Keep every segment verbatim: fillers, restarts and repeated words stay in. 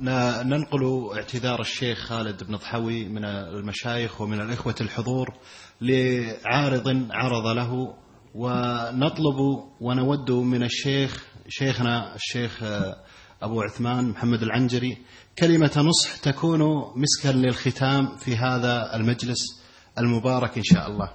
ننقل اعتذار الشيخ خالد بن ضحوي من المشايخ ومن الإخوة الحضور لعارض عرض له، ونطلب ونود من الشيخ شيخنا الشيخ أبو عثمان محمد العنجري كلمة نصح تكون مسكا للختام في هذا المجلس المبارك إن شاء الله.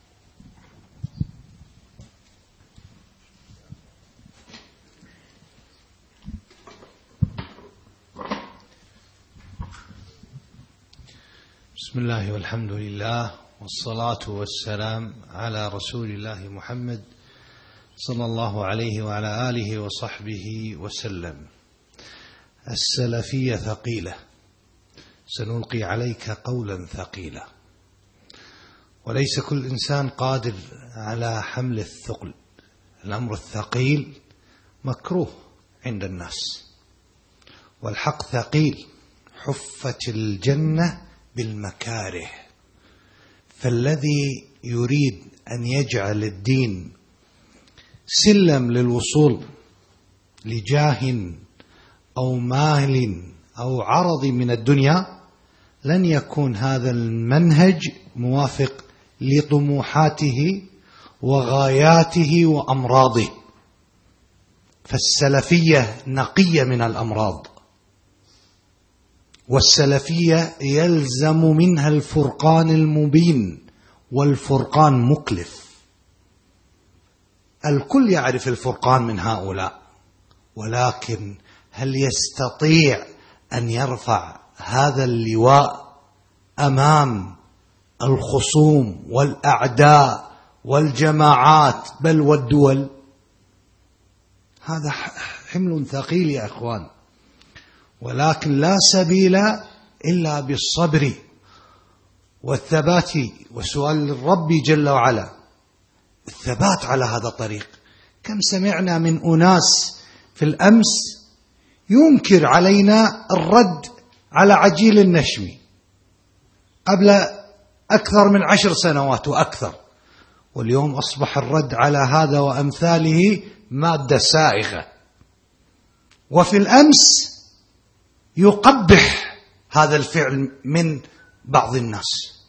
بسم الله والحمد لله والصلاة والسلام على رسول الله محمد صلى الله عليه وعلى آله وصحبه وسلم. السلفية ثقيلة، سنلقي عليك قولا ثقيلا، وليس كل إنسان قادر على حمل الثقل. الأمر الثقيل مكروه عند الناس، والحق ثقيل. حفت الجنة بالمكاره، فالذي يريد أن يجعل الدين سلم للوصول لجاه أو مال أو عرض من الدنيا لن يكون هذا المنهج موافق لطموحاته وغاياته وأمراضه. فالسلفية نقية من الأمراض، والسلفية يلزم منها الفرقان المبين، والفرقان مكلف. الكل يعرف الفرقان من هؤلاء، ولكن هل يستطيع أن يرفع هذا اللواء أمام الخصوم والأعداء والجماعات بل والدول؟ هذا حمل ثقيل يا أخوان، ولكن لا سبيل إلا بالصبر والثبات وسؤال الرب جل وعلا الثبات على هذا الطريق. كم سمعنا من أناس في الأمس ينكر علينا الرد على عجيل النشم قبل أكثر من عشر سنوات وأكثر، واليوم أصبح الرد على هذا وأمثاله مادة سائغة. وفي الأمس يقبح هذا الفعل من بعض الناس.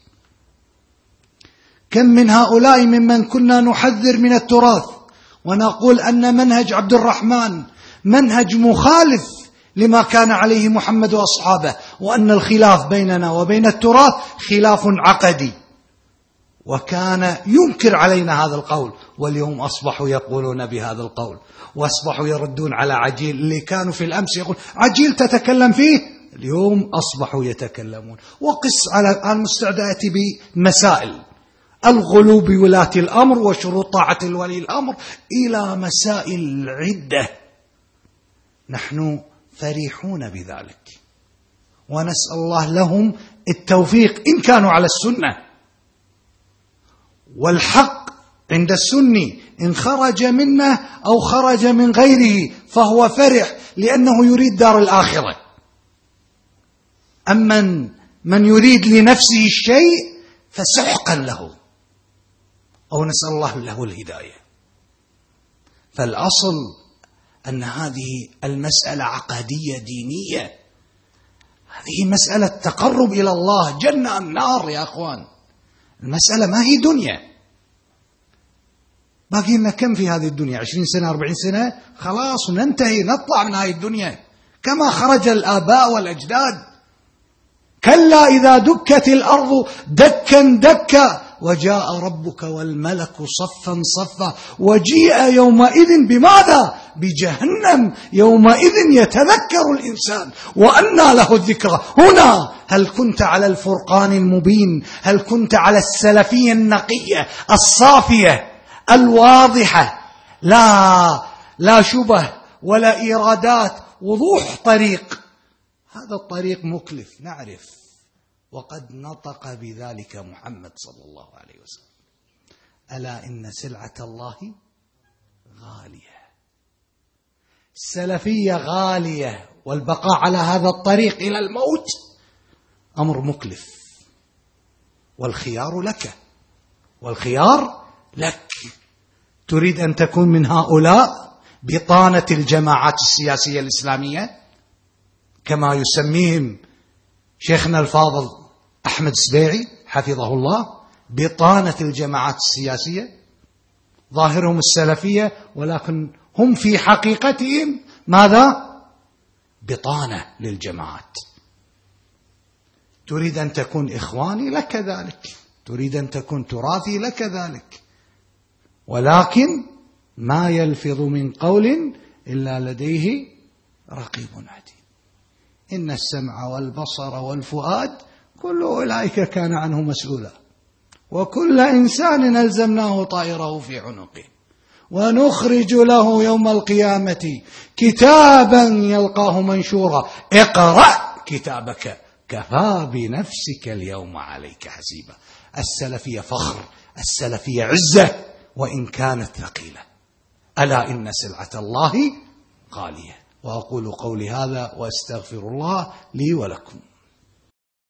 كم من هؤلاء ممن كنا نحذر من التراث ونقول أن منهج عبد الرحمن منهج مخالف لما كان عليه محمد وأصحابه، وأن الخلاف بيننا وبين التراث خلاف عقدي، وكان ينكر علينا هذا القول، واليوم أصبحوا يقولون بهذا القول، وأصبحوا يردون على عجيل. اللي كانوا في الأمس يقول عجيل تتكلم فيه، اليوم أصبحوا يتكلمون. وقس على المستعدات بمسائل الغلو بولاة الأمر وشروط طاعة الولي الأمر إلى مسائل عدة. نحن فرحون بذلك، ونسأل الله لهم التوفيق إن كانوا على السنة. والحق عند السني إن خرج منه أو خرج من غيره فهو فرح، لأنه يريد دار الآخرة. أما من يريد لنفسه الشيء فسحقا له، أو نسأل الله له الهداية. فالأصل أن هذه المسألة عقدية دينية، هذه مسألة تقرب إلى الله، جنة أم نار يا أخوان. المسألة ما هي دنيا. باقي لنا كم في هذه الدنيا؟ عشرين سنة أربعين سنة خلاص ننتهي، نطلع من هذه الدنيا كما خرج الآباء والأجداد. كلا إذا دكت الأرض دكا دكا وجاء ربك والملك صفا صفا وجيء يومئذ بماذا؟ بجهنم. يومئذ يتذكر الإنسان وأنى له الذكرى. هنا هل كنت على الفرقان المبين؟ هل كنت على السلفية النقية الصافية الواضحة، لا لا شبه ولا إيرادات، وضوح طريق؟ هذا الطريق مكلف نعرف، وقد نطق بذلك محمد صلى الله عليه وسلم: ألا إن سلعة الله غالية. السلفية غالية، والبقاء على هذا الطريق إلى الموت أمر مكلف، والخيار لك، والخيار لك. تريد أن تكون من هؤلاء بطانة الجماعات السياسية الإسلامية كما يسميهم شيخنا الفاضل أحمد السبيعي حفظه الله، بطانة الجماعات السياسية، ظاهرهم السلفية ولكن هم في حقيقتهم ماذا؟ بطانة للجماعات. تريد أن تكون إخواني لك ذلك، تريد أن تكون تراثي لك ذلك، ولكن ما يلفظ من قول إلا لديه رقيب عتيد. إن السمع والبصر والفؤاد كل أولئك كان عنه مسؤولا، وكل إنسان ألزمناه طائره في عنقه، ونخرج له يوم القيامة كتابا يلقاه منشورا اقرأ كتابك كفى بنفسك اليوم عليك حسيبا. السلفية فخر، السلفية عزة وإن كانت ثقيلة. ألا إن سلعة الله غالية. وأقول قولي هذا وأستغفر الله لي ولكم.